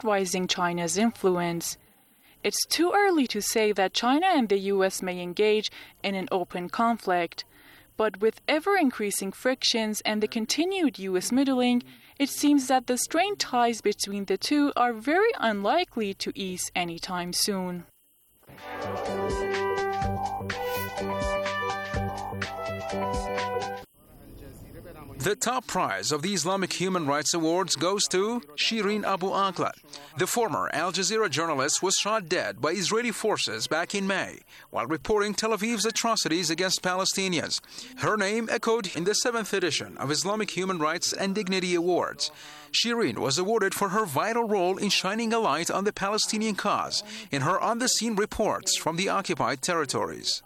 characterizing China's influence. It's too early to say that China and the US may engage in an open conflict. But with ever-increasing frictions and the continued US meddling, it seems that the strained ties between the two are very unlikely to ease anytime soon. The top prize of the Islamic Human Rights Awards goes to Shireen Abu Akleh. The former Al Jazeera journalist was shot dead by Israeli forces back in May while reporting Tel Aviv's atrocities against Palestinians. Her name echoed in the 7th edition of Islamic Human Rights and Dignity Awards. Shireen was awarded for her vital role in shining a light on the Palestinian cause in her on-the-scene reports from the occupied territories.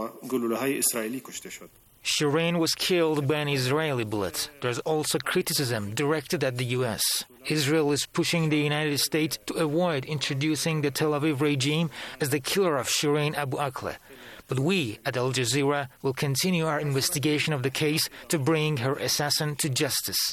Shireen was killed by an Israeli bullet. There's also criticism directed at the US. Israel is pushing the United States to avoid introducing the Tel Aviv regime as the killer of Shireen Abu Akleh. But we at Al Jazeera will continue our investigation of the case to bring her assassin to justice.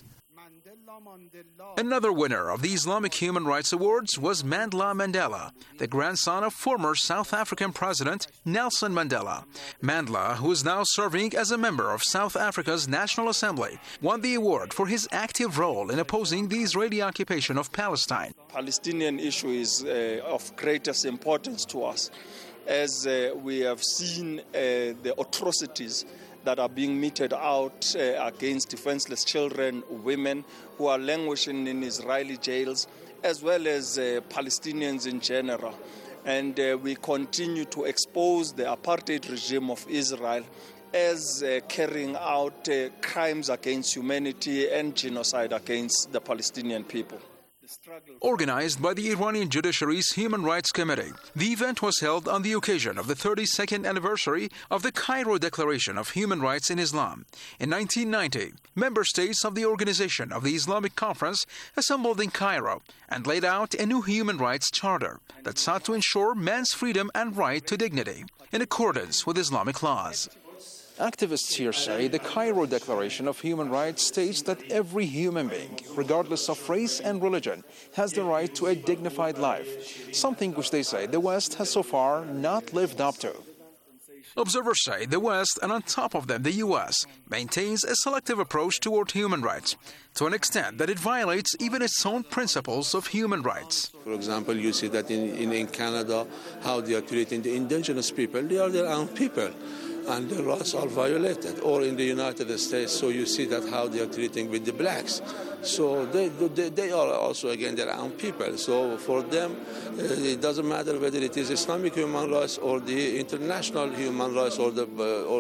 Another winner of the Islamic Human Rights Awards was Mandla Mandela, the grandson of former South African President Nelson Mandela. Mandla, who is now serving as a member of South Africa's National Assembly, won the award for his active role in opposing the Israeli occupation of Palestine. Palestinian issue is of greatest importance to us, as we have seen the atrocities that are being meted out against defenseless children, women who are languishing in Israeli jails, as well as Palestinians in general. And we continue to expose the apartheid regime of Israel as carrying out crimes against humanity and genocide against the Palestinian people. Organized by the Iranian Judiciary's Human Rights Committee, the event was held on the occasion of the 32nd anniversary of the Cairo Declaration of Human Rights in Islam. In 1990, member states of the Organization of the Islamic Conference assembled in Cairo and laid out a new human rights charter that sought to ensure man's freedom and right to dignity in accordance with Islamic laws. Activists here say the Cairo Declaration of Human Rights states that every human being, regardless of race and religion, has the right to a dignified life, something which they say the West has so far not lived up to. Observers say the West, and on top of them the US, maintains a selective approach toward human rights, to an extent that it violates even its own principles of human rights. For example, you see that in Canada, how they are treating the indigenous people. They are their own people, and their rights are violated. Or in the United States, so you see that how they are treating with the blacks. So they are also, again, their own people. So for them, it doesn't matter whether it is Islamic human rights or the international human rights or the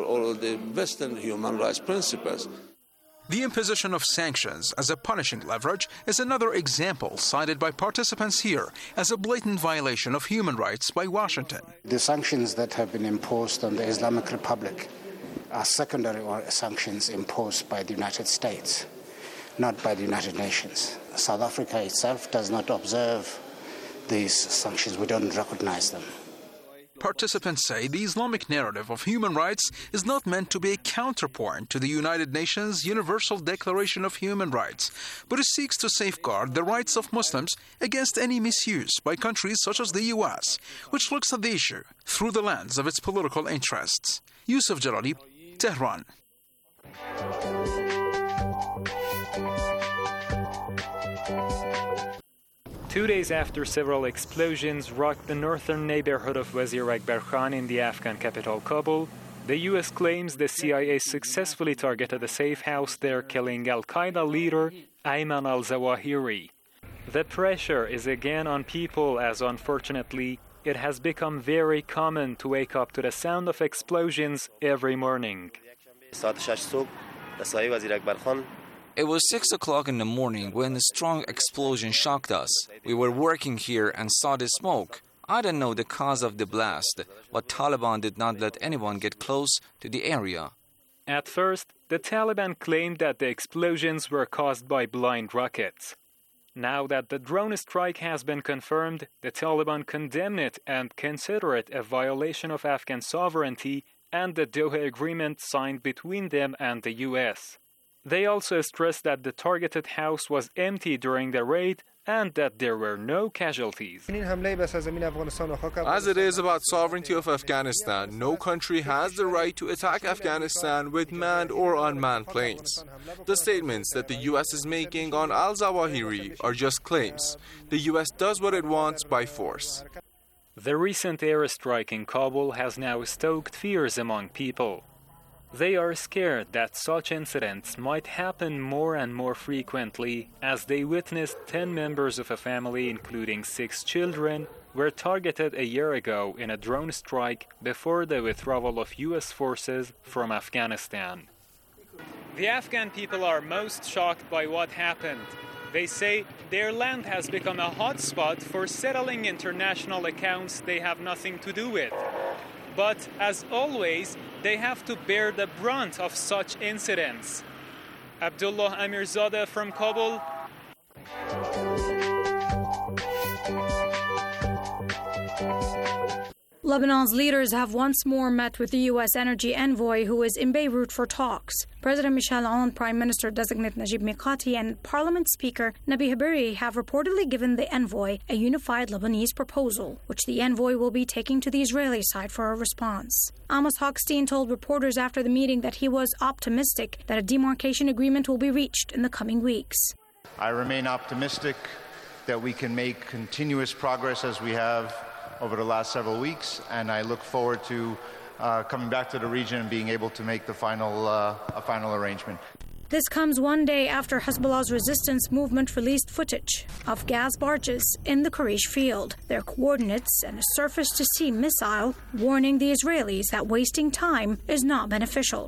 Western human rights principles. The imposition of sanctions as a punishing leverage is another example cited by participants here as a blatant violation of human rights by Washington. The sanctions that have been imposed on the Islamic Republic are secondary sanctions imposed by the United States, not by the United Nations. South Africa itself does not observe these sanctions. We don't recognize them. Participants say the Islamic narrative of human rights is not meant to be a counterpoint to the United Nations Universal Declaration of Human Rights, but it seeks to safeguard the rights of Muslims against any misuse by countries such as the US, which looks at the issue through the lens of its political interests. Yusuf Jalali, Tehran. 2 days after several explosions rocked the northern neighborhood of Wazir Akbar Khan in the Afghan capital Kabul, the U.S. claims the CIA successfully targeted a safe house there, killing al-Qaeda leader Ayman al-Zawahiri. The pressure is again on people as, unfortunately, it has become very common to wake up to the sound of explosions every morning. It was 6 o'clock in the morning when a strong explosion shocked us. We were working here and saw the smoke. I don't know the cause of the blast, but Taliban did not let anyone get close to the area. At first, the Taliban claimed that the explosions were caused by blind rockets. Now that the drone strike has been confirmed, the Taliban condemn it and consider it a violation of Afghan sovereignty and the Doha Agreement signed between them and the U.S. They also stress that the targeted house was empty during the raid and that there were no casualties. As it is about sovereignty of Afghanistan, no country has the right to attack Afghanistan with manned or unmanned planes. The statements that the U.S. is making on al-Zawahiri are just claims. The U.S. does what it wants by force. The recent airstrike in Kabul has now stoked fears among people. They are scared that such incidents might happen more and more frequently, as they witnessed 10 members of a family, including 6 children, were targeted a year ago in a drone strike before the withdrawal of U.S. forces from Afghanistan. The Afghan people are most shocked by what happened. They say their land has become a hotspot for settling international accounts they have nothing to do with. But, as always, they have to bear the brunt of such incidents. Abdullah Amirzadeh from Kabul. Lebanon's leaders have once more met with the U.S. energy envoy who is in Beirut for talks. President Michel Aoun, Prime Minister-designate Najib Mikati, and Parliament Speaker Nabi Haberi have reportedly given the envoy a unified Lebanese proposal, which the envoy will be taking to the Israeli side for a response. Amos Hochstein told reporters after the meeting that he was optimistic that a demarcation agreement will be reached in the coming weeks. I remain optimistic that we can make continuous progress as we have over the last several weeks, and I look forward to coming back to the region and being able to make the final arrangement. This comes one day after Hezbollah's resistance movement released footage of gas barges in the Karish field, their coordinates, and a surface-to-sea missile warning the Israelis that wasting time is not beneficial.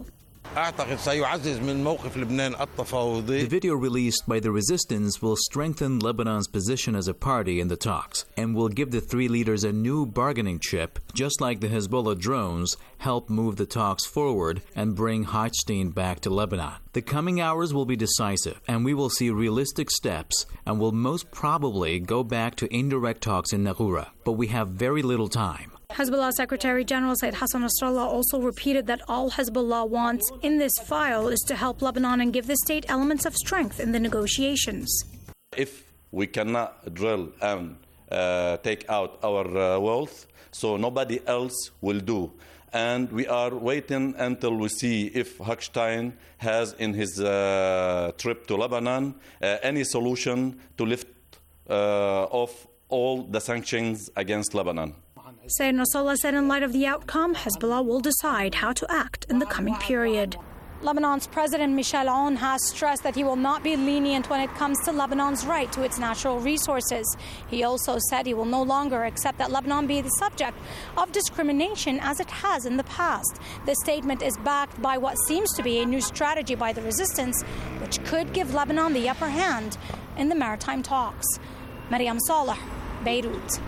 The video released by the resistance will strengthen Lebanon's position as a party in the talks and will give the three leaders a new bargaining chip, just like the Hezbollah drones help move the talks forward and bring Hochstein back to Lebanon. The coming hours will be decisive, and we will see realistic steps and will most probably go back to indirect talks in Naqoura. But we have very little time. Hezbollah Secretary General Said Hassan Nasrallah also repeated that all Hezbollah wants in this file is to help Lebanon and give the state elements of strength in the negotiations. If we cannot drill and take out our wealth, so nobody else will do. And we are waiting until we see if Hochstein has in his trip to Lebanon any solution to lift off all the sanctions against Lebanon. Said Nasrallah said in light of the outcome, Hezbollah will decide how to act in the coming period. Lebanon's President Michel Aoun has stressed that he will not be lenient when it comes to Lebanon's right to its natural resources. He also said he will no longer accept that Lebanon be the subject of discrimination as it has in the past. The statement is backed by what seems to be a new strategy by the resistance, which could give Lebanon the upper hand in the maritime talks. Mariam Saleh, Beirut.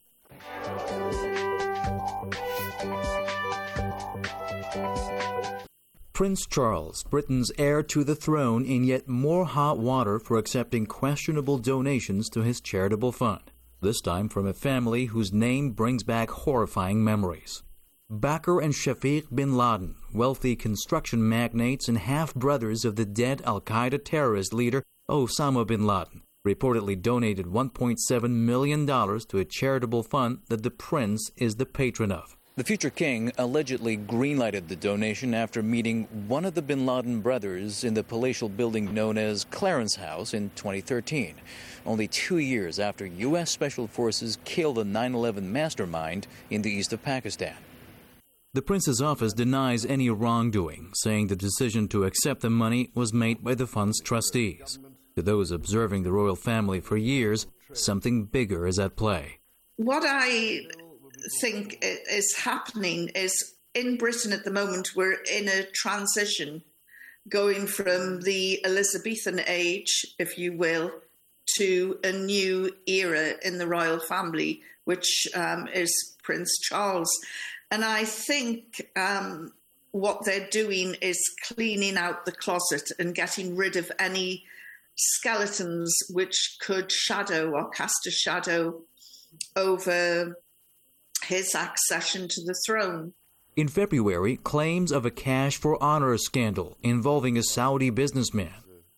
Prince Charles, Britain's heir to the throne, in yet more hot water for accepting questionable donations to his charitable fund, this time from a family whose name brings back horrifying memories. Bakr and Shafiq bin Laden, wealthy construction magnates and half-brothers of the dead al-Qaeda terrorist leader Osama bin Laden, reportedly donated $1.7 million to a charitable fund that the prince is the patron of. The future king allegedly greenlighted the donation after meeting one of the bin Laden brothers in the palatial building known as Clarence House in 2013, only 2 years after U.S. Special Forces killed the 9/11 mastermind in the east of Pakistan. The prince's office denies any wrongdoing, saying the decision to accept the money was made by the fund's trustees. To those observing the royal family for years, something bigger is at play. What I think is happening is in Britain at the moment we're in a transition going from the Elizabethan age, if you will, to a new era in the royal family, which is Prince Charles. And I think what they're doing is cleaning out the closet and getting rid of any skeletons which could shadow or cast a shadow over his accession to the throne. In February, claims of a cash for honor scandal involving a Saudi businessman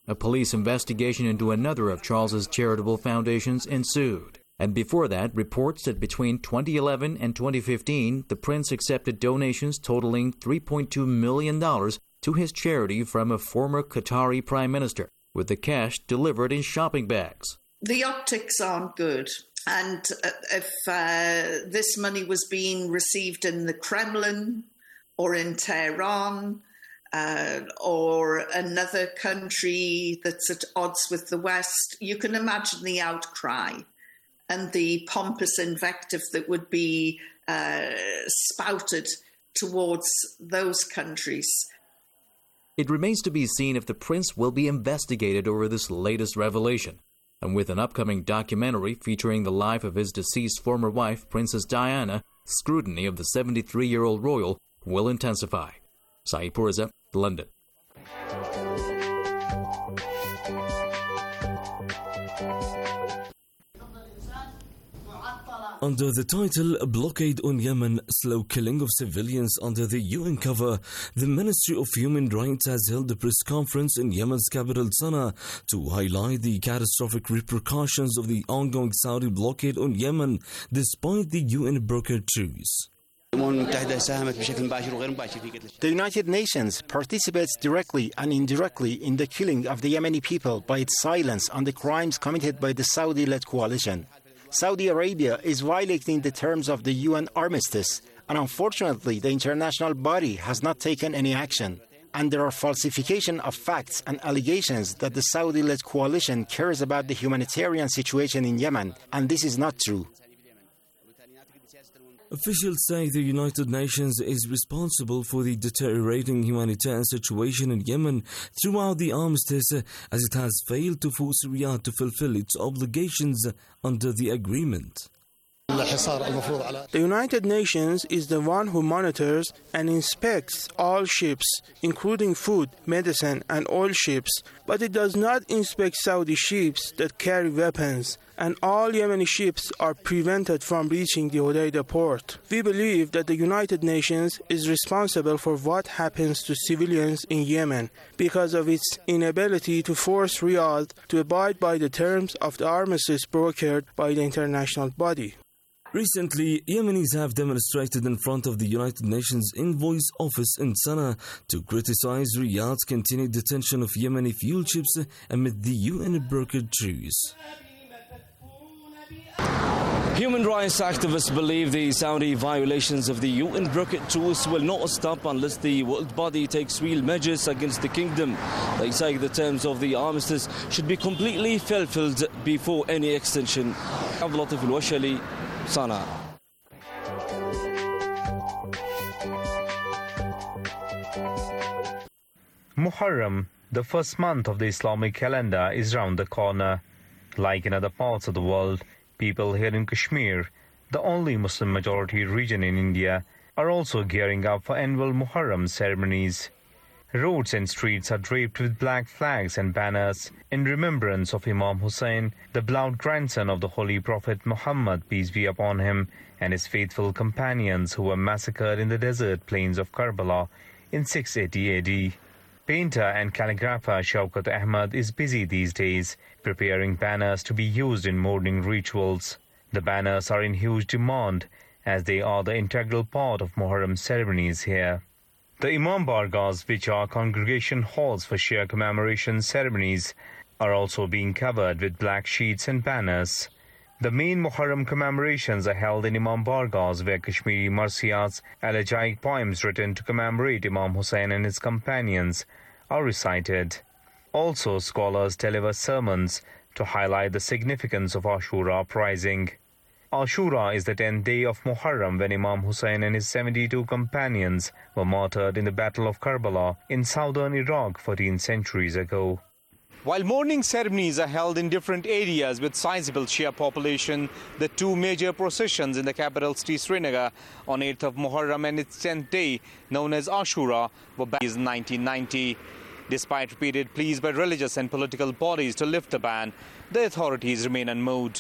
A police investigation into another of Charles's charitable foundations ensued. And before that, reports that between 2011 and 2015, the prince accepted donations totaling $3.2 million to his charity from a former Qatari prime minister, with the cash delivered in shopping bags. The optics aren't good. And if this money was being received in the Kremlin or in Tehran or another country that's at odds with the West, you can imagine the outcry and the pompous invective that would be spouted towards those countries. It remains to be seen if the prince will be investigated over this latest revelation. And with an upcoming documentary featuring the life of his deceased former wife, Princess Diana, scrutiny of the 73-year-old royal will intensify. Saeed Pourza, London. Under the title Blockade on Yemen, Slow Killing of Civilians under the UN cover, the Ministry of Human Rights has held a press conference in Yemen's capital Sana'a to highlight the catastrophic repercussions of the ongoing Saudi blockade on Yemen despite the UN-brokered truce. The United Nations participates directly and indirectly in the killing of the Yemeni people by its silence on the crimes committed by the Saudi-led coalition. Saudi Arabia is violating the terms of the UN armistice, and unfortunately the international body has not taken any action. And there are falsification of facts and allegations that the Saudi-led coalition cares about the humanitarian situation in Yemen, and this is not true. Officials say the United Nations is responsible for the deteriorating humanitarian situation in Yemen throughout the armistice, as it has failed to force Riyadh to fulfill its obligations under the agreement. The United Nations is the one who monitors and inspects all ships, including food, medicine and oil ships, but it does not inspect Saudi ships that carry weapons, and all Yemeni ships are prevented from reaching the Hodeidah port. We believe that the United Nations is responsible for what happens to civilians in Yemen because of its inability to force Riyadh to abide by the terms of the armistice brokered by the international body. Recently, Yemenis have demonstrated in front of the United Nations Envoy's office in Sana'a to criticize Riyadh's continued detention of Yemeni fuel ships amid the UN-brokered truce. Human rights activists believe the Saudi violations of the UN-brokered truce will not stop unless the world body takes real measures against the kingdom. They say the terms of the armistice should be completely fulfilled before any extension. Abdulatif Al-Washali, Sana'a. Muharram, the first month of the Islamic calendar, is round the corner. Like in other parts of the world, people here in Kashmir, the only Muslim majority region in India, are also gearing up for annual Muharram ceremonies. Roads and streets are draped with black flags and banners in remembrance of Imam Hussain, the beloved grandson of the Holy Prophet Muhammad, peace be upon him, and his faithful companions who were massacred in the desert plains of Karbala in 680 AD. Painter and calligrapher Shaukat Ahmad is busy these days, preparing banners to be used in mourning rituals. The banners are in huge demand, as they are the integral part of Muharram ceremonies here. The Imam Bargahs, which are congregation halls for Shia commemoration ceremonies, are also being covered with black sheets and banners. The main Muharram commemorations are held in Imam Bargahs, where Kashmiri marsiyats, elegiac poems written to commemorate Imam Hussain and his companions, are recited. Also, scholars deliver sermons to highlight the significance of Ashura uprising. Ashura is the 10th day of Muharram, when Imam Hussain and his 72 companions were martyred in the Battle of Karbala in southern Iraq 14 centuries ago. While mourning ceremonies are held in different areas with sizable Shia population, the two major processions in the capital city Srinagar on 8th of Muharram and its 10th day, known as Ashura, were banned in 1990. Despite repeated pleas by religious and political bodies to lift the ban, the authorities remain unmoved.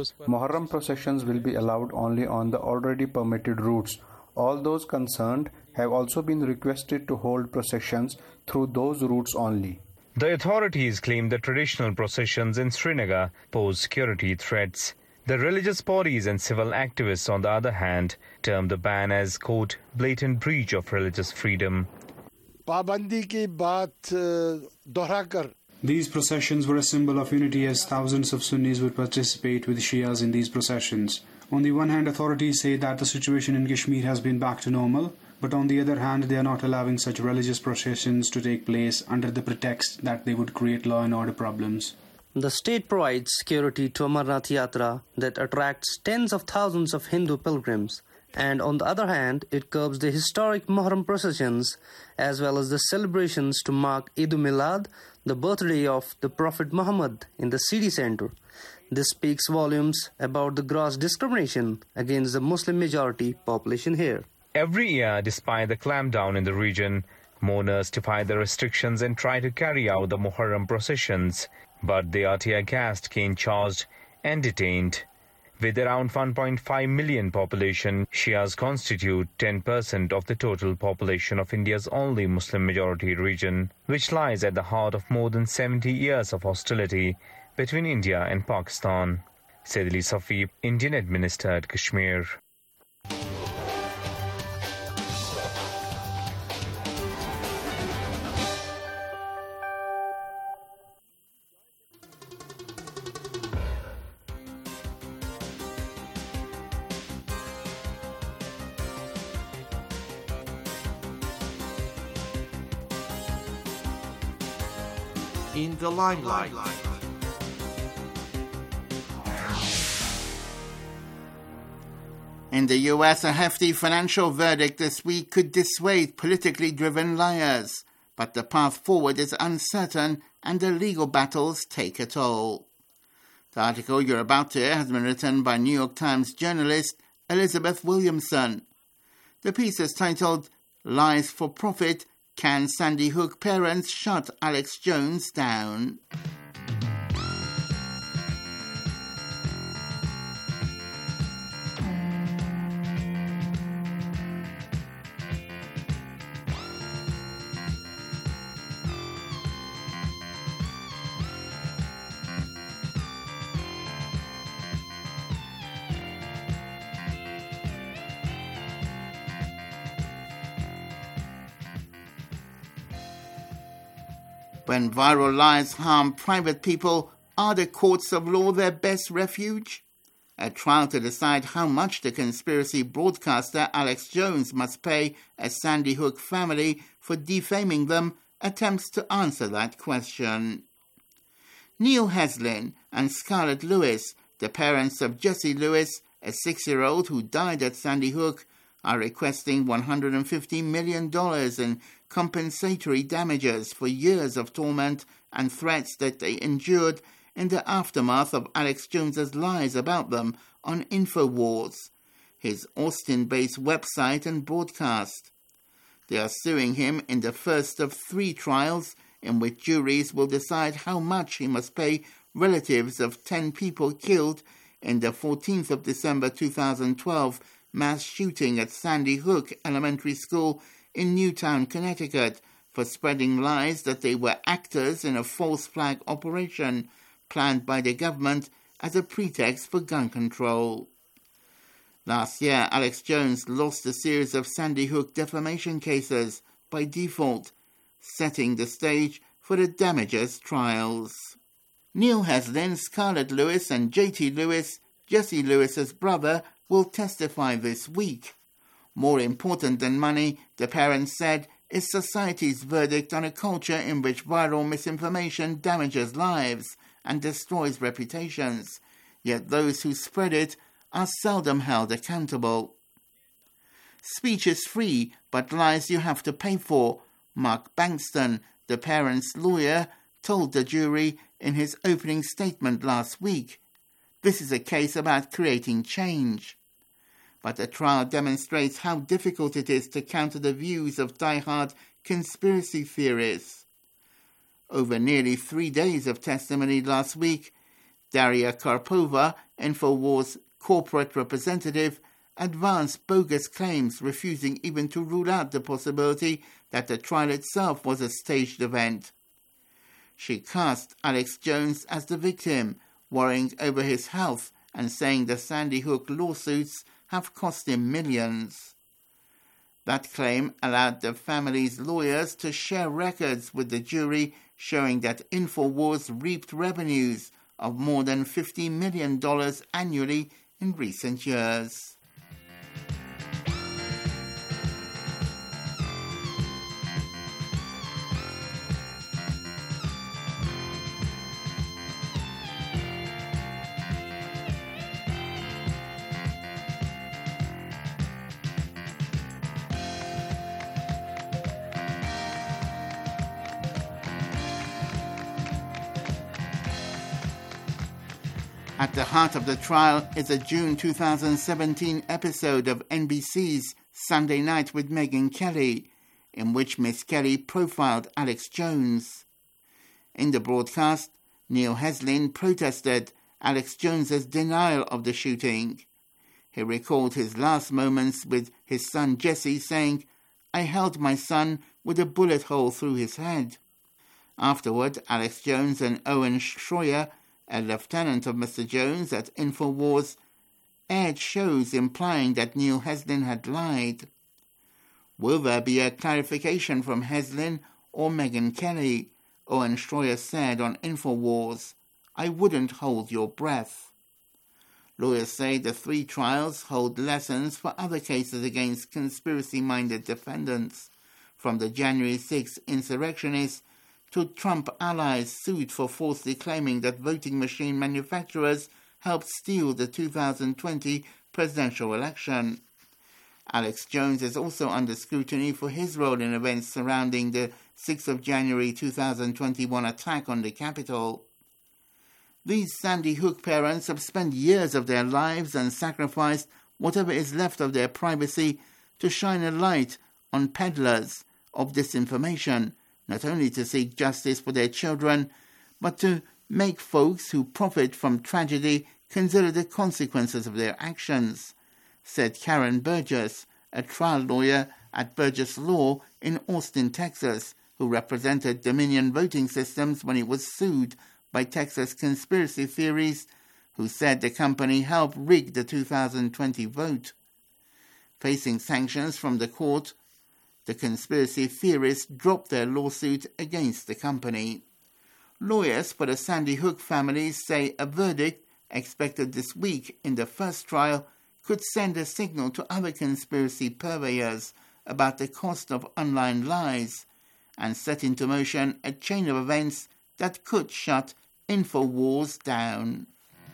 Muharram processions will be allowed only on the already permitted routes. All those concerned have also been requested to hold processions through those routes only. The authorities claim the traditional processions in Srinagar pose security threats. The religious bodies and civil activists, on the other hand, term the ban as, quote, blatant breach of religious freedom. These processions were a symbol of unity as thousands of Sunnis would participate with Shias in these processions. On the one hand, authorities say that the situation in Kashmir has been back to normal, but on the other hand, they are not allowing such religious processions to take place under the pretext that they would create law and order problems. The state provides security to Amarnath Yatra that attracts tens of thousands of Hindu pilgrims, and on the other hand, it curbs the historic Muharram processions as well as the celebrations to mark Eid-ul-Milad, the birthday of the Prophet Muhammad, in the city center. This speaks volumes about the gross discrimination against the Muslim majority population here. Every year, despite the clampdown in the region, mourners defy the restrictions and try to carry out the Muharram processions, but they are tear-gassed, cane-charged and detained. With around 1.5 million population, Shias constitute 10% of the total population of India's only Muslim-majority region, which lies at the heart of more than 70 years of hostility between India and Pakistan. Said Ali Safi, Indian-administered Kashmir. In the limelight. In the US, a hefty financial verdict this week could dissuade politically driven liars, but the path forward is uncertain and the legal battles take a toll. The article you're about to hear has been written by New York Times journalist Elizabeth Williamson. The piece is titled Lies for Profit, Can Sandy Hook Parents Shut Alex Jones Down? When viral lies harm private people, are the courts of law their best refuge? A trial to decide how much the conspiracy broadcaster Alex Jones must pay a Sandy Hook family for defaming them attempts to answer that question. Neil Heslin and Scarlett Lewis, the parents of Jesse Lewis, a 6-year-old who died at Sandy Hook, are requesting $150 million in compensatory damages for years of torment and threats that they endured in the aftermath of Alex Jones's lies about them on InfoWars, his Austin-based website and broadcast. They are suing him in the first of 3 trials in which juries will decide how much he must pay relatives of 10 people killed in the 14th of December 2012 mass shooting at Sandy Hook Elementary School in Newtown, Connecticut, for spreading lies that they were actors in a false flag operation planned by the government as a pretext for gun control. Last year, Alex Jones lost a series of Sandy Hook defamation cases by default, setting the stage for the damages trials. Neil Heslin, Scarlett Lewis and J.T. Lewis, Jesse Lewis's brother, will testify this week. More important than money, the parents said, is society's verdict on a culture in which viral misinformation damages lives and destroys reputations, yet those who spread it are seldom held accountable. Speech is free, but lies you have to pay for, Mark Bankston, the parents' lawyer, told the jury in his opening statement last week. This is a case about creating change. But the trial demonstrates how difficult it is to counter the views of die-hard conspiracy theorists. Over nearly 3 days of testimony last week, Daria Karpova, InfoWars corporate representative, advanced bogus claims, refusing even to rule out the possibility that the trial itself was a staged event. She cast Alex Jones as the victim, worrying over his health and saying the Sandy Hook lawsuits have cost him millions. That claim allowed the family's lawyers to share records with the jury showing that InfoWars reaped revenues of more than $50 million annually in recent years. At the heart of the trial is a June 2017 episode of NBC's Sunday Night with Megyn Kelly, in which Miss Kelly profiled Alex Jones. In the broadcast, Neil Heslin protested Alex Jones's denial of the shooting. He recalled his last moments with his son Jesse, saying, "I held my son with a bullet hole through his head." Afterward, Alex Jones and Owen Schroyer, a lieutenant of Mr. Jones at InfoWars, aired shows implying that Neil Heslin had lied. Will there be a clarification from Heslin or Megyn Kelly? Owen Schroyer said on InfoWars, "I wouldn't hold your breath." Lawyers say the three trials hold lessons for other cases against conspiracy-minded defendants, from the January 6 insurrectionists to Trump allies sued for falsely claiming that voting machine manufacturers helped steal the 2020 presidential election. Alex Jones is also under scrutiny for his role in events surrounding the 6th of January 2021 attack on the Capitol. These Sandy Hook parents have spent years of their lives and sacrificed whatever is left of their privacy to shine a light on peddlers of disinformation, not only to seek justice for their children, but to make folks who profit from tragedy consider the consequences of their actions, said Karen Burgess, a trial lawyer at Burgess Law in Austin, Texas, who represented Dominion Voting Systems when it was sued by Texas conspiracy theories who said the company helped rig the 2020 vote. Facing sanctions from the court, the conspiracy theorists dropped their lawsuit against the company. Lawyers for the Sandy Hook families say a verdict expected this week in the first trial could send a signal to other conspiracy purveyors about the cost of online lies and set into motion a chain of events that could shut InfoWars down.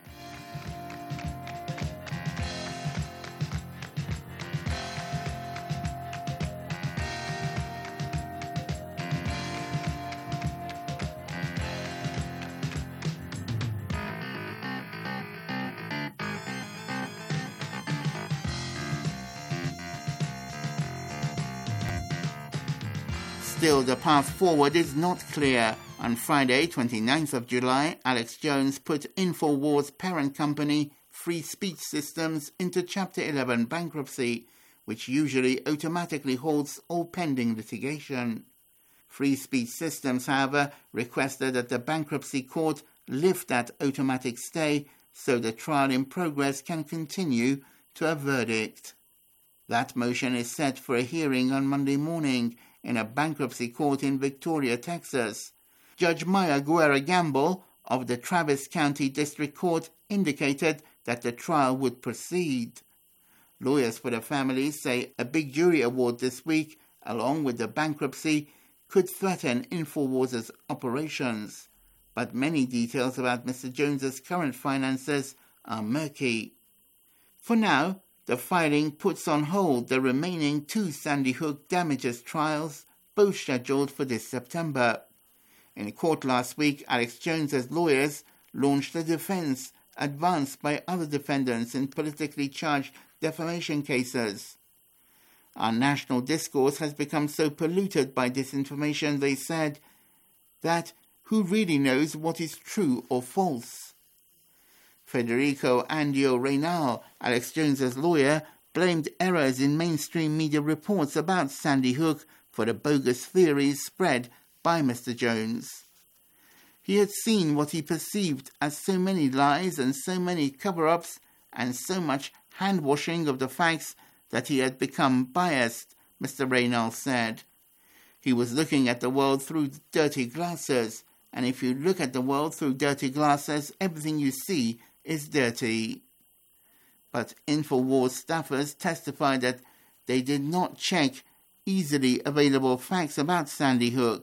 Still, the path forward is not clear. On Friday, 29th of July, Alex Jones put InfoWars' parent company, Free Speech Systems, into Chapter 11 bankruptcy, which usually automatically holds all pending litigation. Free Speech Systems, however, requested that the bankruptcy court lift that automatic stay so the trial in progress can continue to a verdict. That motion is set for a hearing on Monday morning in a bankruptcy court in Victoria, Texas. Judge Maya Guerra Gamble of the Travis County District Court indicated that the trial would proceed. Lawyers for the families say a big jury award this week, along with the bankruptcy, could threaten InfoWars' operations. But many details about Mr. Jones's current finances are murky. For now, the filing puts on hold the remaining 2 Sandy Hook damages trials, both scheduled for this September. In court last week, Alex Jones's lawyers launched a defense advanced by other defendants in politically charged defamation cases. Our national discourse has become so polluted by disinformation, they said, that who really knows what is true or false? Federico Andio Reynal, Alex Jones's lawyer, blamed errors in mainstream media reports about Sandy Hook for the bogus theories spread by Mr. Jones. He had seen what he perceived as so many lies and so many cover-ups and so much hand-washing of the facts that he had become biased, Mr. Reynal said. He was looking at the world through dirty glasses, and if you look at the world through dirty glasses, everything you see is dirty. But InfoWars staffers testified that they did not check easily available facts about Sandy Hook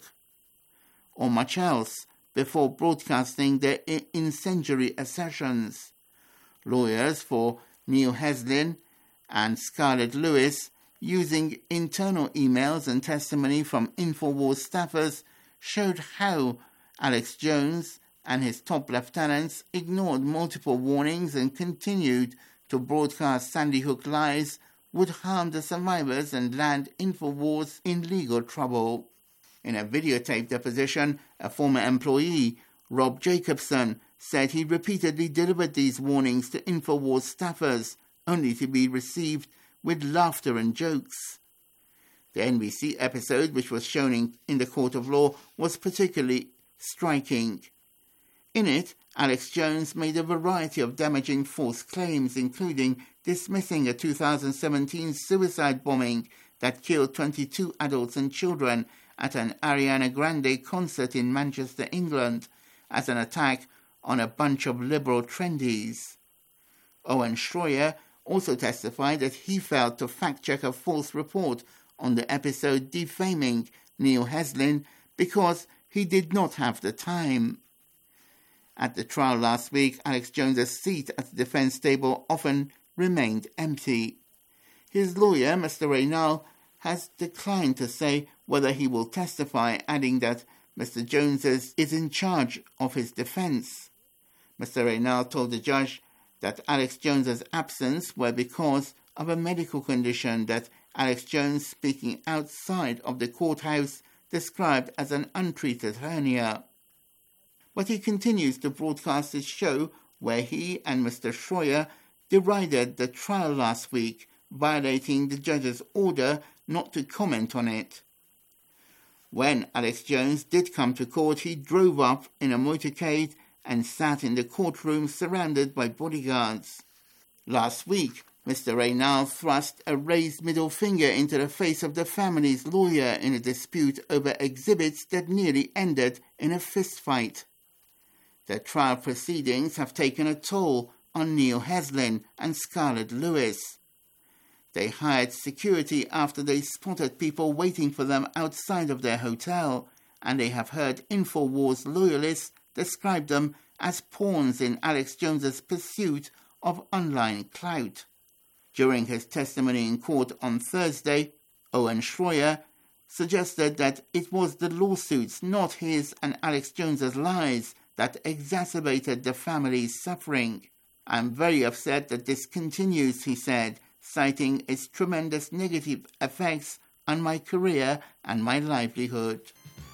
or much else before broadcasting their incendiary assertions. Lawyers for Neil Heslin and Scarlett Lewis, using internal emails and testimony from InfoWars staffers, showed how Alex Jones and his top lieutenants ignored multiple warnings and continued to broadcast Sandy Hook lies would harm the survivors and land InfoWars in legal trouble. In a videotaped deposition, a former employee, Rob Jacobson, said he repeatedly delivered these warnings to InfoWars staffers, only to be received with laughter and jokes. The NBC episode, which was shown in the court of law, was particularly striking. In it, Alex Jones made a variety of damaging false claims, including dismissing a 2017 suicide bombing that killed 22 adults and children at an Ariana Grande concert in Manchester, England, as an attack on a bunch of liberal trendies. Owen Schroyer also testified that he failed to fact-check a false report on the episode defaming Neil Heslin because he did not have the time. At the trial last week, Alex Jones's seat at the defense table often remained empty. His lawyer, Mr. Reynal, has declined to say whether he will testify, adding that Mr. Jones is in charge of his defense. Mr. Reynal told the judge that Alex Jones's absence were because of a medical condition that Alex Jones, speaking outside of the courthouse, described as an untreated hernia. But he continues to broadcast his show where he and Mr. Schroyer derided the trial last week, violating the judge's order not to comment on it. When Alex Jones did come to court, he drove up in a motorcade and sat in the courtroom surrounded by bodyguards. Last week, Mr. Reynal thrust a raised middle finger into the face of the family's lawyer in a dispute over exhibits that nearly ended in a fistfight. The trial proceedings have taken a toll on Neil Heslin and Scarlett Lewis. They hired security after they spotted people waiting for them outside of their hotel, and they have heard InfoWars loyalists describe them as pawns in Alex Jones's pursuit of online clout. During his testimony in court on Thursday, Owen Schroyer suggested that it was the lawsuits, not his and Alex Jones's lies, that exacerbated the family's suffering. "I'm very upset that this continues," he said, citing its tremendous negative effects on my career and my livelihood.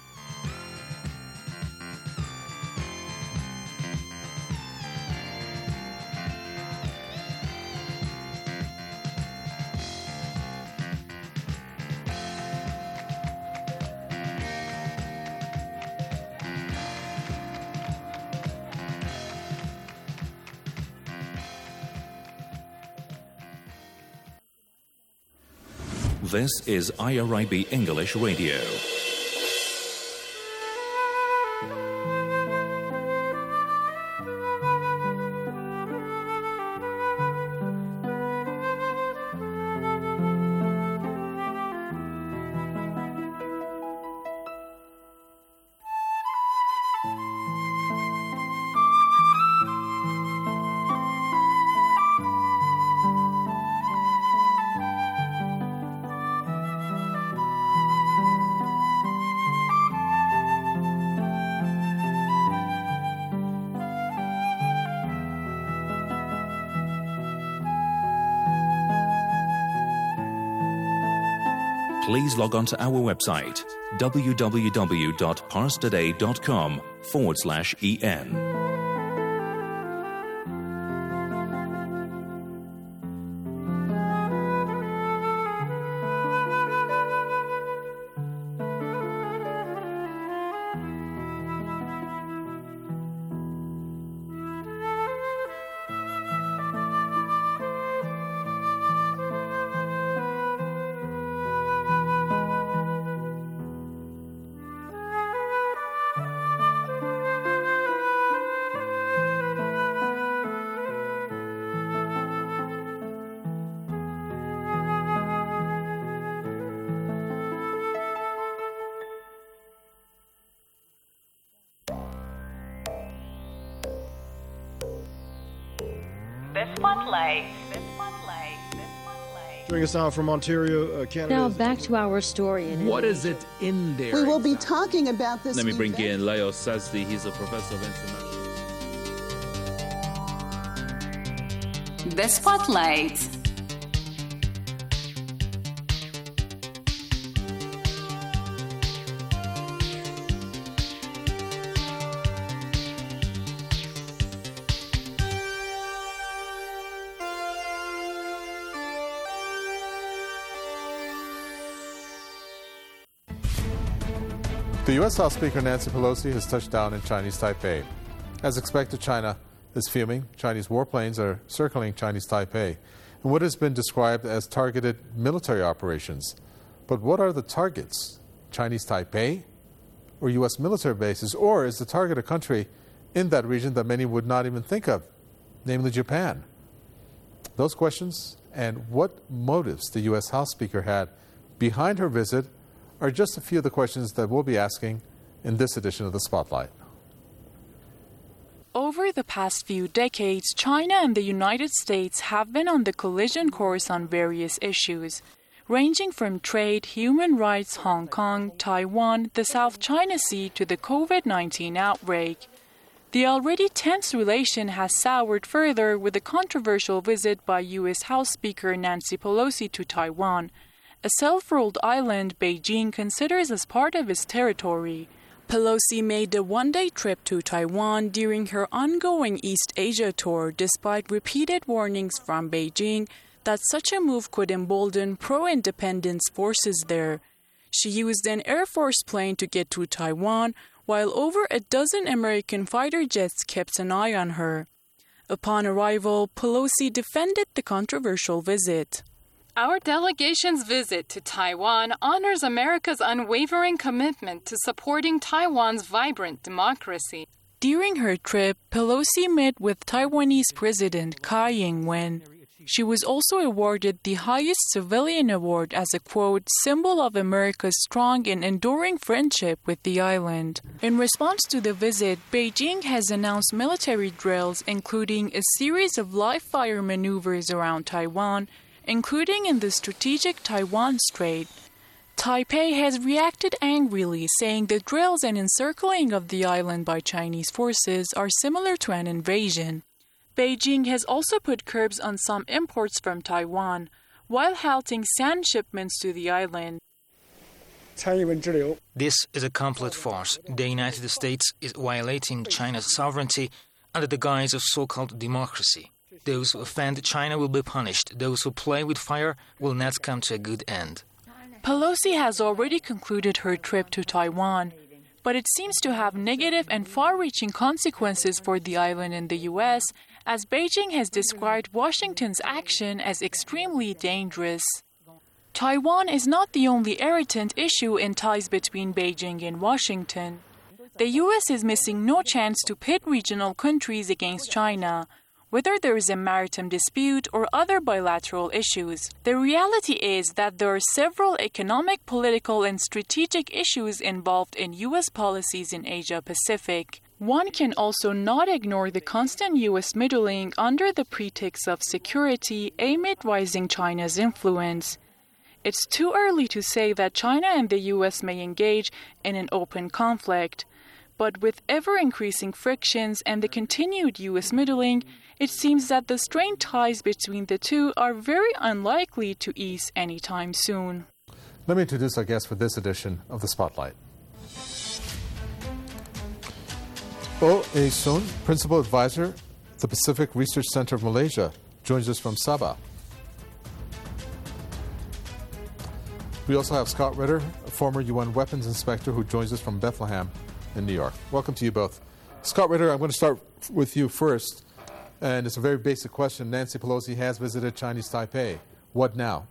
This is IRIB English Radio. Please log on to our website, www.parstoday.com/en. The Spotlight. Joining us now from Ontario, Canada. Now back to our story. What is it in there? We will be talking about this. Let me bring in Leo Sazdi. He's a professor of international. The Spotlight. The U.S. House Speaker Nancy Pelosi has touched down in Chinese Taipei. As expected, China is fuming. Chinese warplanes are circling Chinese Taipei in what has been described as targeted military operations. But what are the targets? Chinese Taipei or U.S. military bases? Or is the target a country in that region that many would not even think of, namely Japan? Those questions and what motives the U.S. House Speaker had behind her visit are just a few of the questions that we'll be asking in this edition of the Spotlight. Over the past few decades, China and the United States have been on the collision course on various issues, ranging from trade, human rights, Hong Kong, Taiwan, the South China Sea to the COVID-19 outbreak. The already tense relation has soured further with the controversial visit by U.S. House Speaker Nancy Pelosi to Taiwan, a self-ruled island Beijing considers as part of its territory. Pelosi made a one-day trip to Taiwan during her ongoing East Asia tour despite repeated warnings from Beijing that such a move could embolden pro-independence forces there. She used an Air Force plane to get to Taiwan, while over a dozen American fighter jets kept an eye on her. Upon arrival, Pelosi defended the controversial visit. Our delegation's visit to Taiwan honors America's unwavering commitment to supporting Taiwan's vibrant democracy. During her trip, Pelosi met with Taiwanese President Tsai Ing-wen. She was also awarded the highest civilian award as a, quote, symbol of America's strong and enduring friendship with the island. In response to the visit, Beijing has announced military drills, including a series of live-fire maneuvers around Taiwan, including in the strategic Taiwan Strait. Taipei has reacted angrily, saying the drills and encircling of the island by Chinese forces are similar to an invasion. Beijing has also put curbs on some imports from Taiwan, while halting sand shipments to the island. This is a complete farce. The United States is violating China's sovereignty under the guise of so-called democracy. Those who offend China will be punished. Those who play with fire will not come to a good end. Pelosi has already concluded her trip to Taiwan, but it seems to have negative and far-reaching consequences for the island and the U.S., as Beijing has described Washington's action as extremely dangerous. Taiwan is not the only irritant issue in ties between Beijing and Washington. The U.S. is missing no chance to pit regional countries against China, whether there is a maritime dispute or other bilateral issues. The reality is that there are several economic, political, and strategic issues involved in U.S. policies in Asia-Pacific. One can also not ignore the constant U.S. meddling under the pretext of security amid rising China's influence. It's too early to say that China and the U.S. may engage in an open conflict, but with ever-increasing frictions and the continued U.S. meddling, it seems that the strained ties between the two are very unlikely to ease anytime soon. Let me introduce our guest for this edition of the Spotlight. Oh Ae-Soon, Principal Advisor, the Pacific Research Center of Malaysia, joins us from Sabah. We also have Scott Ritter, a former UN weapons inspector who joins us from Bethlehem in New York. Welcome to you both. Scott Ritter, I'm going to start with you first. And it's a very basic question. Nancy Pelosi has visited Chinese Taipei. What now?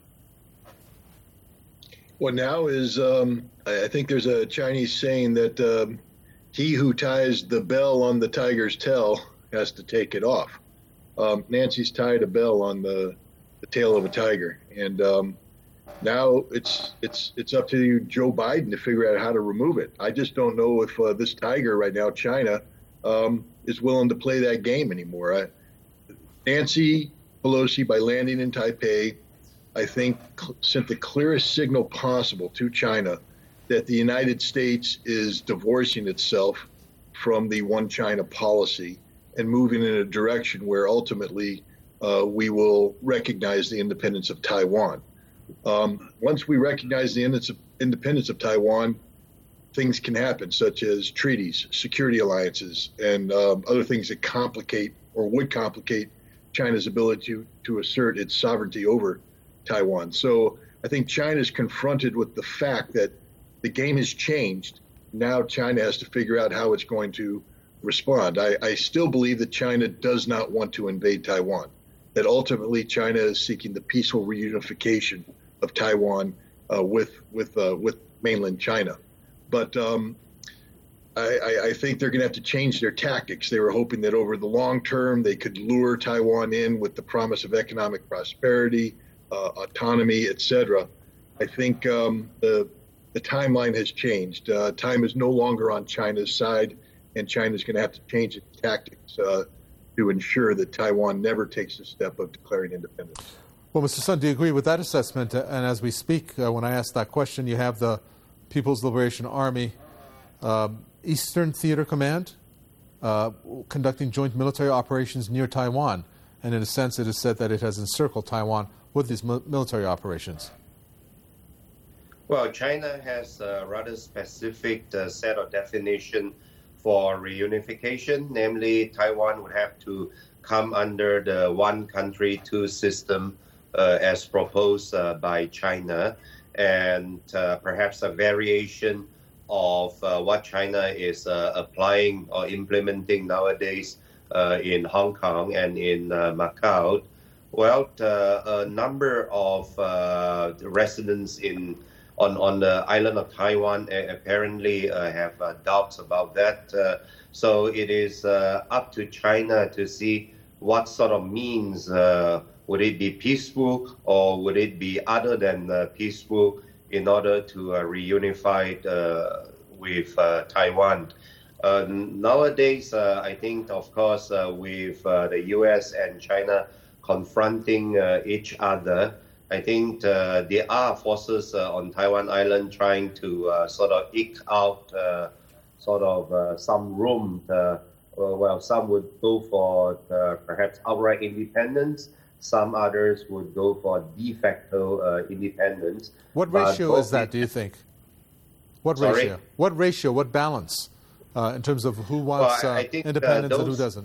What now is, I think there's a Chinese saying that he who ties the bell on the tiger's tail has to take it off. Nancy's tied a bell on the tail of a tiger. And now it's up to Joe Biden to figure out how to remove it. I just don't know if this tiger right now, China, is willing to play that game anymore. Nancy Pelosi, by landing in Taipei, I think sent the clearest signal possible to China that the United States is divorcing itself from the one China policy and moving in a direction where ultimately we will recognize the independence of Taiwan. Once we recognize the independence of Taiwan, things can happen, such as treaties, security alliances, and other things that complicate or would complicate China's ability to assert its sovereignty over Taiwan. So I think China is confronted with the fact that the game has changed. Now China has to figure out how it's going to respond. I still believe that China does not want to invade Taiwan, that ultimately China is seeking the peaceful reunification of Taiwan with mainland China. But I think they're going to have to change their tactics. They were hoping that over the long term they could lure Taiwan in with the promise of economic prosperity, autonomy, etc. I think the timeline has changed. Time is no longer on China's side, and China's going to have to change its tactics to ensure that Taiwan never takes the step of declaring independence. Well, Mr. Sun, do you agree with that assessment? And as we speak, when I ask that question, you have the People's Liberation Army Eastern Theater Command conducting joint military operations near Taiwan. And in a sense, it is said that it has encircled Taiwan with these military operations. Well, China has a rather specific set of definition for reunification. Namely, Taiwan would have to come under the one country, two system as proposed by China, and perhaps a variation of what China is applying or implementing nowadays in Hong Kong and in Macau. Well, a number of residents on the island of Taiwan apparently have doubts about that. So it is up to China to see what sort of means. Would it be peaceful or would it be other than peaceful in order to reunify with Taiwan? Nowadays, I think, of course, with the U.S. and China confronting each other, I think there are forces on Taiwan Island trying to sort of eke out some room. Well, some would go for perhaps outright independence. Some others would go for de facto independence. What ratio is that, do you think? What ratio? What ratio? What balance in terms of who wants independence and who doesn't?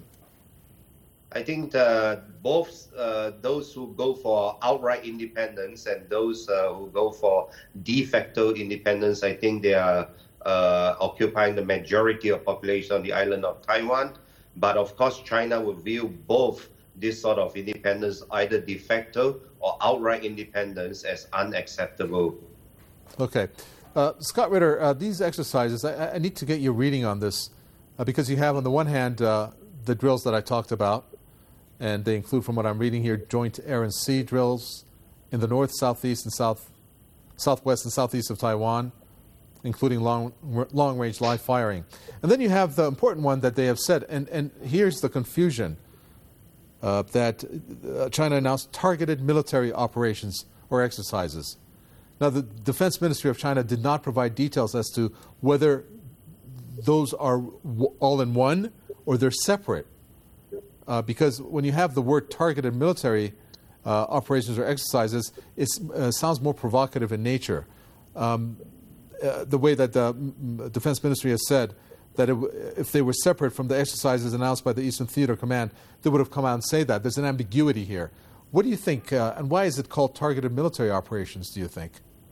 I think both those who go for outright independence and those who go for de facto independence, I think they are occupying the majority of population on the island of Taiwan. But of course, China would view both this sort of independence, either de facto or outright independence, as unacceptable. Okay. Scott Ritter, these exercises, I need to get your reading on this because you have on the one hand the drills that I talked about, and they include, from what I'm reading here, joint air and sea drills in the north, southeast, and southwest and southeast of Taiwan, including long-range live firing. And then you have the important one that they have said, and here's the confusion, that China announced targeted military operations or exercises. Now, the Defense Ministry of China did not provide details as to whether those are all in one or they're separate. Because when you have the word targeted military operations or exercises, it sounds more provocative in nature. The way that the Defense Ministry has said that if they were separate from the exercises announced by the Eastern Theater Command, they would have come out and say that. There's an ambiguity here. What do you think, and why is it called targeted military operations, do you think?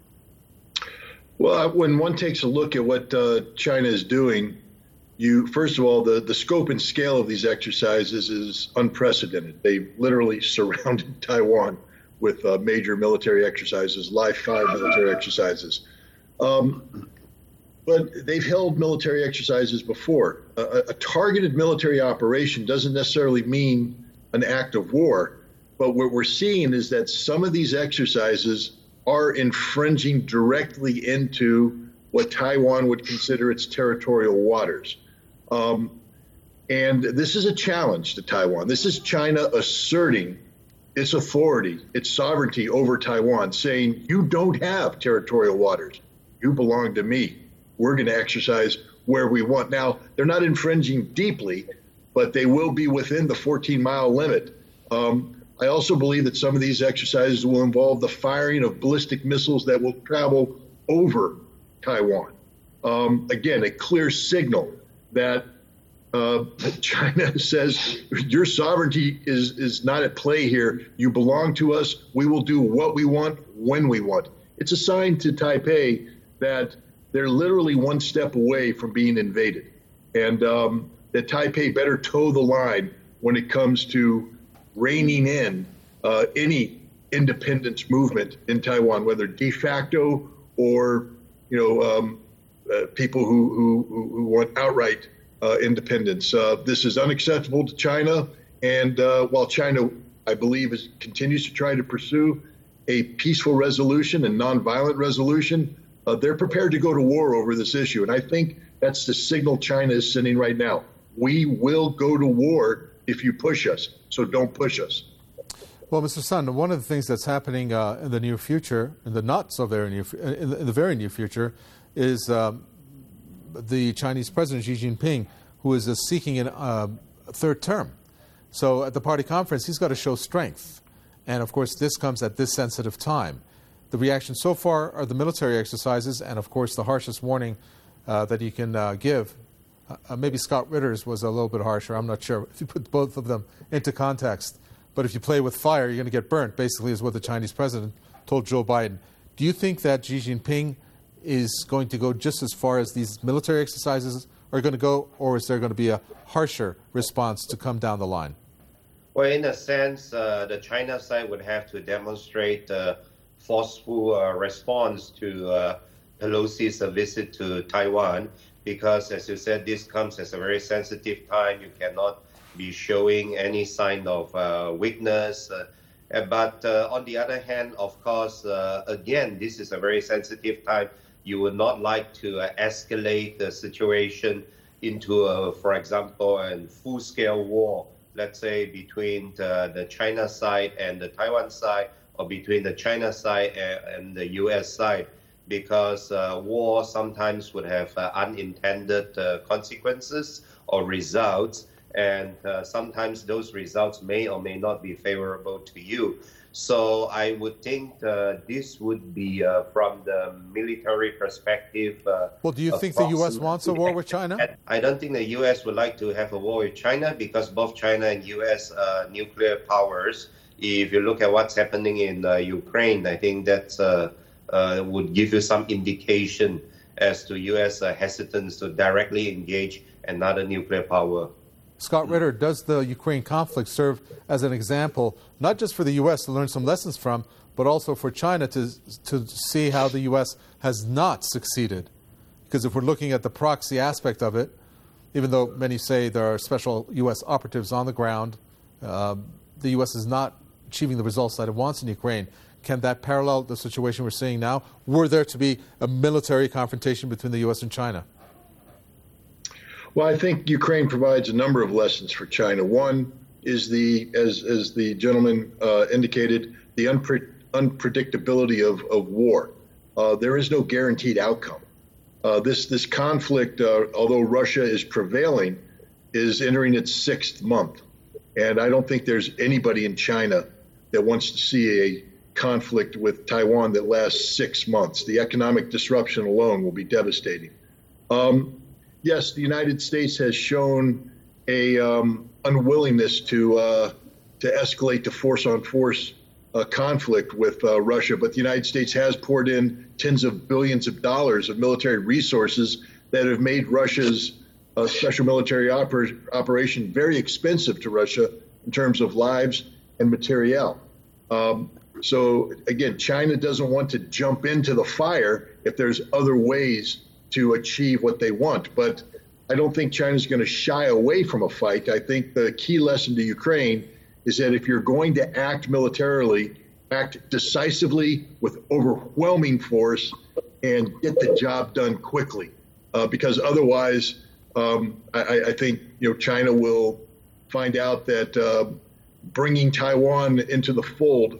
Well, when one takes a look at what China is doing, first of all, the scope and scale of these exercises is unprecedented. They literally surrounded Taiwan with major military exercises, live fire military exercises. But they've held military exercises before. A targeted military operation doesn't necessarily mean an act of war, but what we're seeing is that some of these exercises are infringing directly into what Taiwan would consider its territorial waters. And this is a challenge to Taiwan. This is China asserting its authority, its sovereignty over Taiwan, saying, you don't have territorial waters. You belong to me. We're going to exercise where we want. Now, they're not infringing deeply, but they will be within the 14-mile limit. I also believe that some of these exercises will involve the firing of ballistic missiles that will travel over Taiwan. Again, a clear signal that China says your sovereignty is not at play here. You belong to us. We will do what we want when we want. It's a sign to Taipei that they're literally one step away from being invaded, and that Taipei better toe the line when it comes to reining in any independence movement in Taiwan, whether de facto or people who want outright independence. This is unacceptable to China, and while China, I believe, continues to try to pursue a peaceful resolution and nonviolent resolution, they're prepared to go to war over this issue. And I think that's the signal China is sending right now. We will go to war if you push us, so don't push us. Well, Mr. Sun, one of the things that's happening in the near future, in the not so very near, in the very near future, is the Chinese President Xi Jinping, who is seeking a third term. So at the party conference, he's got to show strength. And of course, this comes at this sensitive time. The reaction so far are the military exercises and, of course, the harshest warning that you can give. Maybe Scott Ritter's was a little bit harsher. I'm not sure if you put both of them into context. But if you play with fire, you're going to get burnt, basically, is what the Chinese president told Joe Biden. Do you think that Xi Jinping is going to go just as far as these military exercises are going to go, or is there going to be a harsher response to come down the line? Well, in a sense, the China side would have to demonstrate a forceful response to Pelosi's visit to Taiwan, because, as you said, this comes at a very sensitive time. You cannot be showing any sign of weakness. But on the other hand, of course, again, this is a very sensitive time. You would not like to escalate the situation into, for example, a full-scale war, let's say, between the China side and the Taiwan side, or between the China side and the U.S. side, because war sometimes would have unintended consequences or results, and sometimes those results may or may not be favorable to you. So I would think this would be from the military perspective. Well, do you think the U.S. wants a war with China? I don't think the U.S. would like to have a war with China, because both China and U.S. are nuclear powers. If you look at what's happening in Ukraine, I think that would give you some indication as to U.S. hesitance to directly engage another nuclear power. Scott Ritter, does the Ukraine conflict serve as an example, not just for the U.S. to learn some lessons from, but also for China to see how the U.S. has not succeeded? Because if we're looking at the proxy aspect of it, even though many say there are special U.S. operatives on the ground, the U.S. is not achieving the results that it wants in Ukraine. Can that parallel the situation we're seeing now, were there to be a military confrontation between the U.S. and China? Well, I think Ukraine provides a number of lessons for China. One is as the gentleman indicated, the unpredictability of war. There is no guaranteed outcome. This conflict, although Russia is prevailing, is entering its 6th month. And I don't think there's anybody in China that wants to see a conflict with Taiwan that lasts 6 months. The economic disruption alone will be devastating. Yes, the United States has shown a unwillingness to escalate to force-on-force conflict with Russia, but the United States has poured in tens of billions of dollars of military resources that have made Russia's special military operation very expensive to Russia in terms of lives and materiel. So again, China doesn't want to jump into the fire if there's other ways to achieve what they want. But I don't think China's going to shy away from a fight. I think the key lesson to Ukraine is that if you're going to act militarily, act decisively with overwhelming force and get the job done quickly, because otherwise I think China will find out that bringing Taiwan into the fold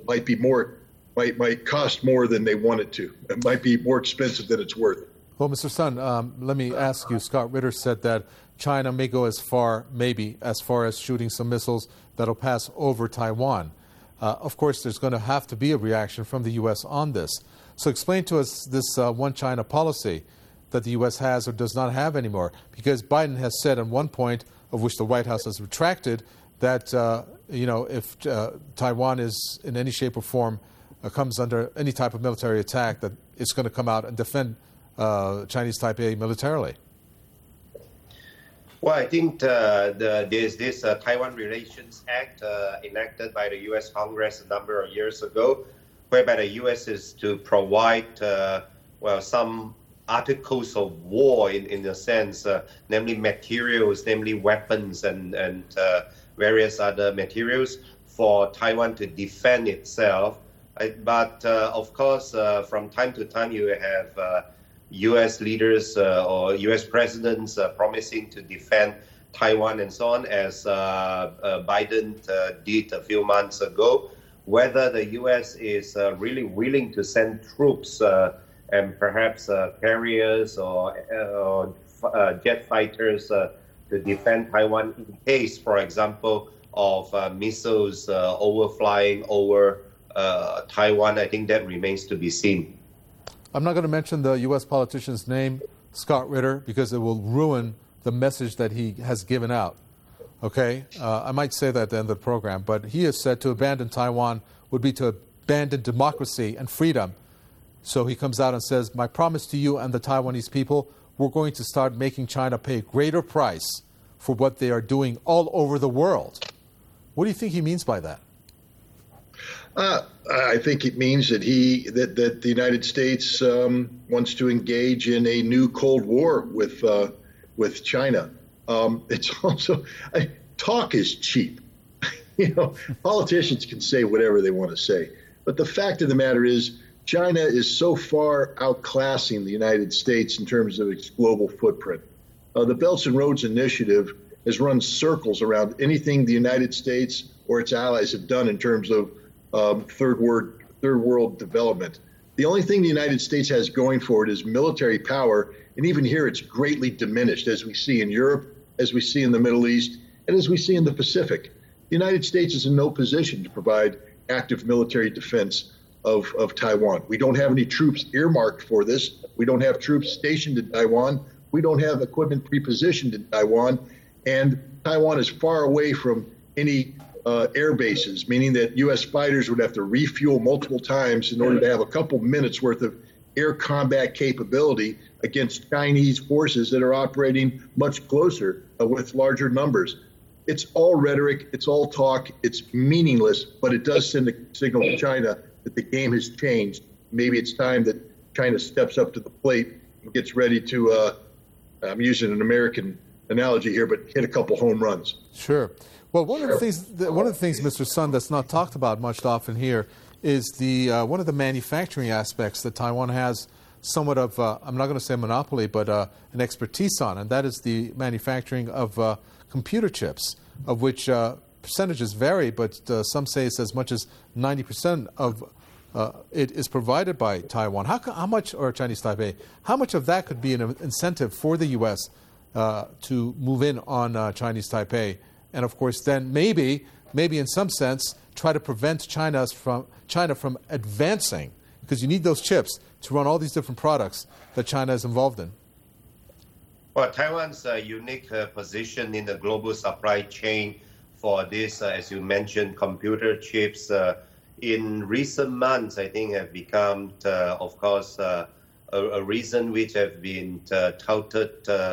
might cost more than they want it to. It might be more expensive than it's worth. Well, Mr. Sun, let me ask you. Scott Ritter said that China may go as far as shooting some missiles that'll pass over Taiwan. Of course, there's going to have to be a reaction from the U.S. on this. So explain to us this one China policy that the U.S. has or does not have anymore. Because Biden has said at one point, of which the White House has retracted, that if Taiwan is in any shape or form comes under any type of military attack, that it's going to come out and defend Chinese Taipei militarily. Well, I think there's this Taiwan Relations Act enacted by the U.S. Congress a number of years ago, whereby the U.S. is to provide, some articles of war in a sense, namely materials, namely weapons and various other materials for Taiwan to defend itself. But of course, from time to time, you have U.S. leaders or U.S. presidents promising to defend Taiwan and so on, as Biden did a few months ago. Whether the U.S. is really willing to send troops and perhaps carriers or jet fighters to defend Taiwan in case, for example, of missiles overflying over Taiwan, I think that remains to be seen. I'm not going to mention the U.S. politician's name, Scott Ritter, because it will ruin the message that he has given out. Okay? I might say that at the end of the program, but he has said to abandon Taiwan would be to abandon democracy and freedom. So he comes out and says, my promise to you and the Taiwanese people, we're going to start making China pay a greater price for what they are doing all over the world. What do you think he means by that? I think it means that the United States wants to engage in a new Cold War with China. It's also talk is cheap. Politicians can say whatever they want to say, but the fact of the matter is, China is so far outclassing the United States in terms of its global footprint. The Belt and Roads Initiative has run circles around anything the United States or its allies have done in terms of third world development. The only thing the United States has going for it is military power, and even here it's greatly diminished, as we see in Europe, as we see in the Middle East, and as we see in the Pacific. The United States is in no position to provide active military defense of Taiwan. We don't have any troops earmarked for this. We don't have troops stationed in Taiwan. We don't have equipment prepositioned in Taiwan. And Taiwan is far away from any air bases, meaning that U.S. fighters would have to refuel multiple times in order to have a couple minutes worth of air combat capability against Chinese forces that are operating much closer with larger numbers. It's all rhetoric. It's all talk. It's meaningless, but it does send a signal to China that the game has changed. Maybe it's time that China steps up to the plate and gets ready to, I'm using an American analogy here, but hit a couple home runs. Sure. Well, one of the things, Mr. Sun, that's not talked about much often here is one of the manufacturing aspects that Taiwan has somewhat of, I'm not going to say monopoly, but an expertise on, and that is the manufacturing of computer chips, of which percentages vary, but some say it's as much as 90% of it is provided by Taiwan. How much, or Chinese Taipei, how much of that could be an incentive for the U.S. To move in on Chinese Taipei? And of course, then maybe in some sense, try to prevent China from advancing, because you need those chips to run all these different products that China is involved in. Well, Taiwan's unique position in the global supply chain for this, as you mentioned, computer chips, in recent months, I think have become, of course, a reason which have been touted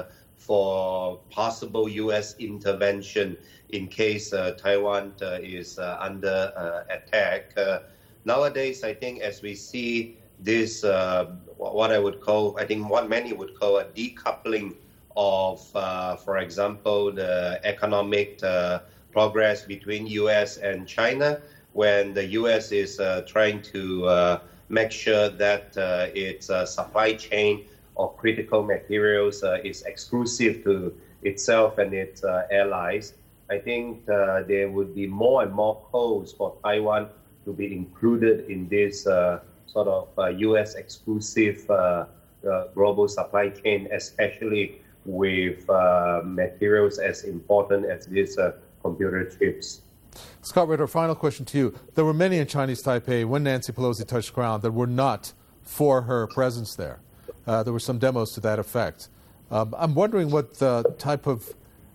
for possible U.S. intervention in case Taiwan is under attack. Nowadays, I think as we see this, what I would call, I think what many would call a decoupling of, for example, the economic progress between U.S. and China, when the U.S. is trying to make sure that its supply chain of critical materials is exclusive to itself and its allies, I think there would be more and more calls for Taiwan to be included in this sort of U.S. exclusive global supply chain, especially with materials as important as these computer chips. Scott Ritter, final question to you. There were many in Chinese Taipei when Nancy Pelosi touched ground that were not for her presence there. There were some demos to that effect. I'm wondering what the type of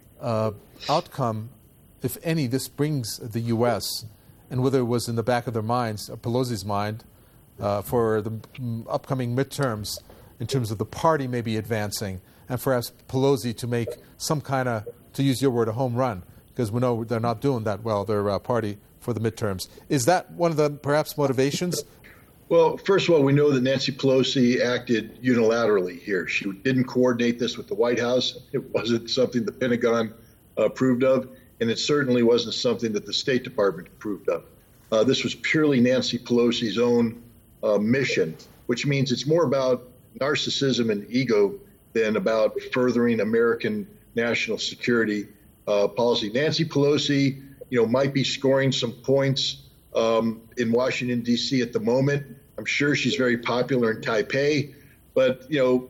outcome, if any, this brings the U.S., and whether it was in the back of their minds, Pelosi's mind, for the upcoming midterms in terms of the party maybe advancing, and perhaps Pelosi to make some kind of, to use your word, a home run, because we know they're not doing that well, their party, for the midterms. Is that one of the perhaps motivations? Well, first of all, we know that Nancy Pelosi acted unilaterally here. She didn't coordinate this with the White House. It wasn't something the Pentagon approved of, and it certainly wasn't something that the State Department approved of. This was purely Nancy Pelosi's own mission, which means it's more about narcissism and ego than about furthering American national security policy. Nancy Pelosi, might be scoring some points in Washington, D.C. at the moment. I'm sure she's very popular in Taipei, but,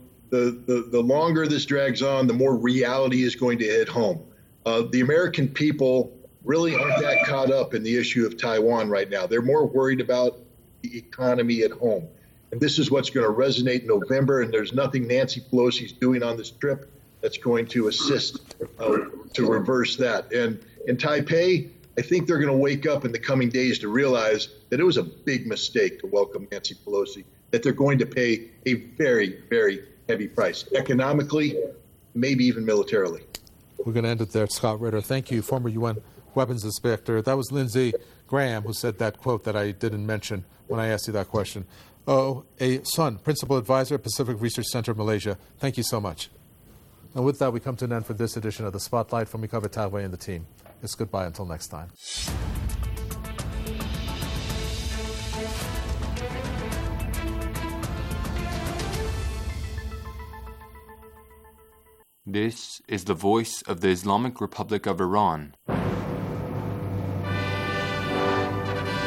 the longer this drags on, the more reality is going to hit home. The American people really aren't that caught up in the issue of Taiwan right now. They're more worried about the economy at home. And this is what's going to resonate in November, and there's nothing Nancy Pelosi's doing on this trip that's going to assist to reverse that. And in Taipei, I think they're going to wake up in the coming days to realize that it was a big mistake to welcome Nancy Pelosi, that they're going to pay a very, very heavy price, economically, maybe even militarily. We're going to end it there. Scott Ritter, thank you, former UN weapons inspector. That was Lindsey Graham who said that quote that I didn't mention when I asked you that question. A Sun, Principal Advisor at Pacific Research Center, Malaysia. Thank you so much. And with that, we come to an end for this edition of The Spotlight from Mika Betagwe and the team. It's goodbye until next time. This is the voice of the Islamic Republic of Iran.